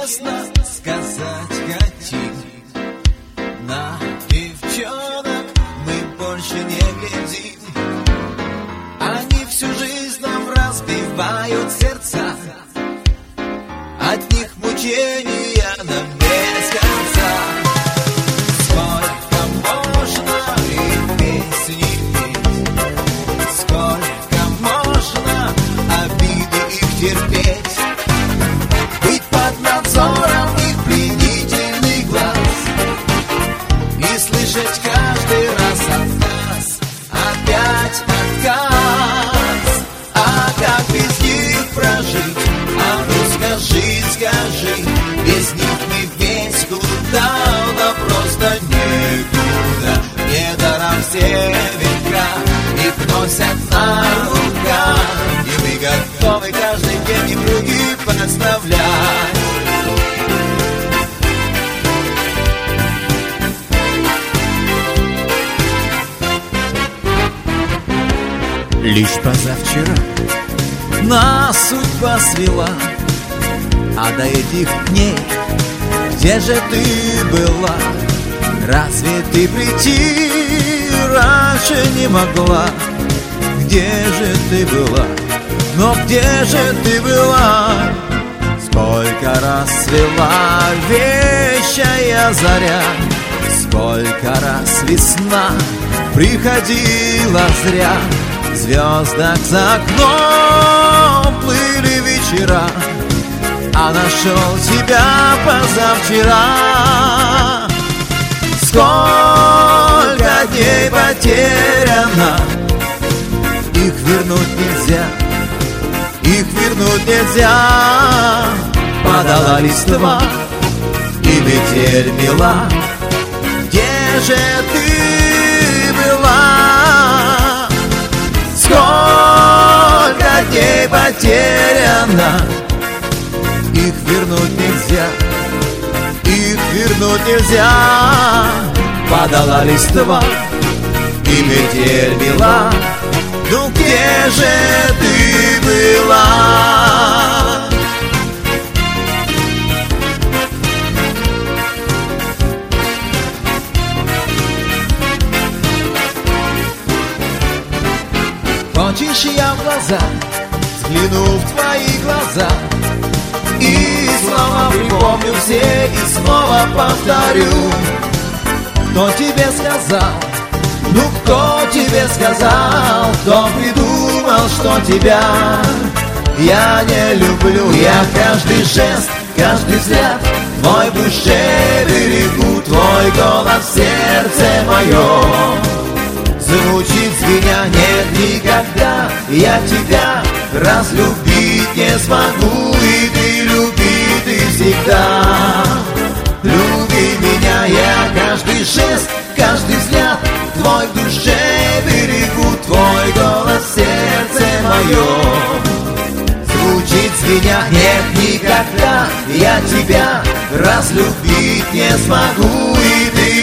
честно сказать хотим, на девчонок мы больше не глядим. Они всю жизнь нам разбивают сердца, от них мучения нам без конца. Сколько можно и песни петь, сколько можно обиды их терпеть, быть под надзором их пленительный глаз и слышать каждый раз отказ, опять отказ. А как без них прожить? А ну скажи, скажи, без них мы весь куда, да просто никуда. Недаром все века их носят на руках, и мы готовы каждый день им руки подставлять. Лишь позавчера нас судьба свела, а до этих дней где же ты была? Разве ты прийти раньше не могла? Где же ты была? Но где же ты была? Сколько раз свела вещая заря, сколько раз весна приходила зря. В звездах за окном плыли вечера, а нашел тебя позавчера. Сколько дней потеряно, их вернуть нельзя, их вернуть нельзя. Падала листва и метель мела, где же ты была? Сколько дней потеряно, их вернуть нельзя, их вернуть нельзя. Падала листва и метель мела, ну где же ты была? Хочешь, я в глаза взгляну в твои глаза и снова припомню все и снова повторю. Кто тебе сказал? Ну кто тебе сказал? Кто придумал, что тебя я не люблю? Я каждый жест, каждый взгляд твой в душе берегу. Твой голос в сердце моем звучит звеня. Нет, никогда я тебя разлюбить не смогу. И ты люби, ты всегда люби меня. Я каждый жест, каждый взгляд твой в душе берегу. Твой голос в сердце моем звучит звеня. Нет, никогда я тебя разлюбить не смогу. И ты